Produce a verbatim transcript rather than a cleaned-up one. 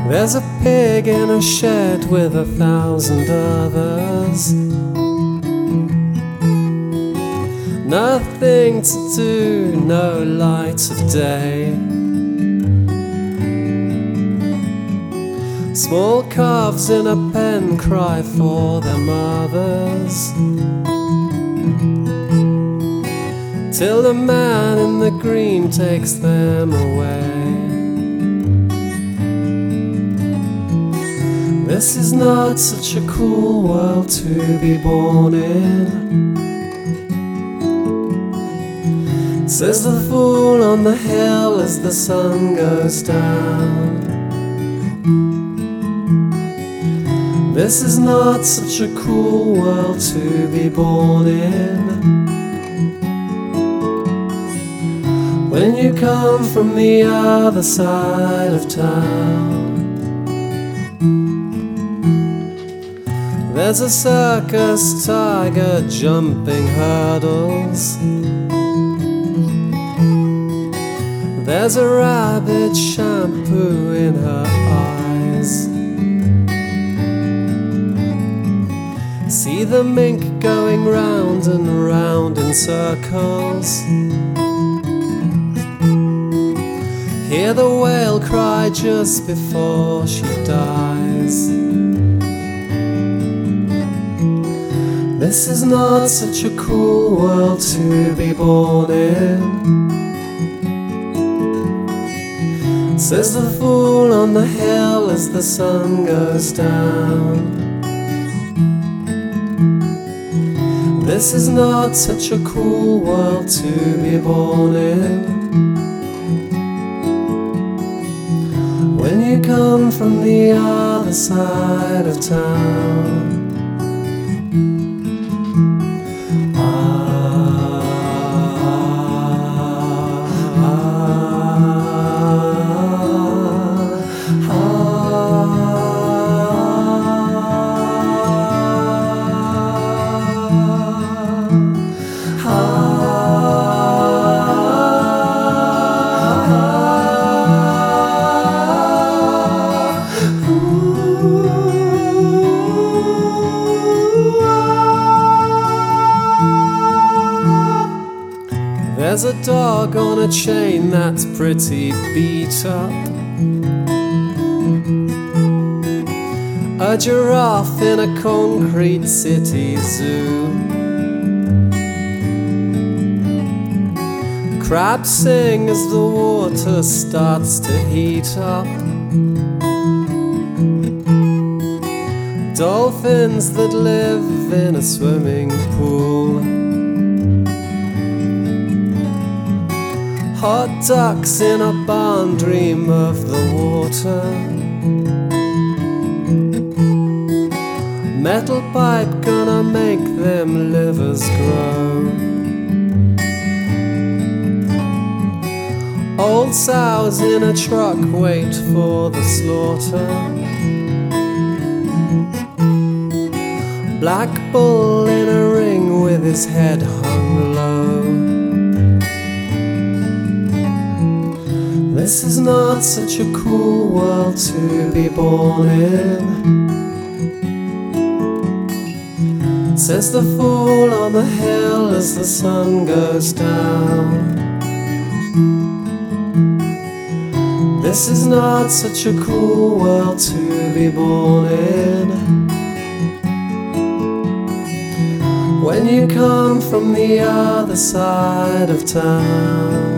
There's a pig in a shed with a thousand others. Nothing to do, no light of day. Small calves in a pen cry for their mothers, till the man in the green takes them away. This is not such a cool world to be born in, says the fool on the hill as the sun goes down. This is not such a cool world to be born in, when you come from the other side of town. There's a circus tiger jumping hurdles. There's a rabbit shampoo in her eyes. See the mink going round and round in circles. Hear the whale cry just before she dies. This is not such a cool world to be born in, says the fool on the hill as the sun goes down. This is not such a cool world to be born in, when you come from the other side of town. There's a dog on a chain that's pretty beat up, a giraffe in a concrete city zoo, crabs sing as the water starts to heat up, dolphins that live in a swimming pool, hot ducks in a barn dream of the water, metal pipe gonna make them livers grow, old sows in a truck wait for the slaughter, black bull in a ring with his head hung low. This is not such a cool world to be born in, says the fool on the hill as the sun goes down. This is not such a cool world to be born in, when you come from the other side of town.